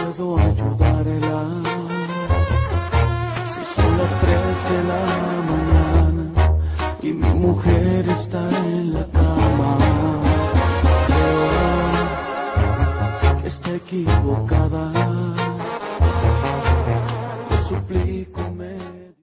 puedo ayudarla. Si son las 3 de la mañana y mi mujer está en la cama, creo que está equivocada. Le suplico,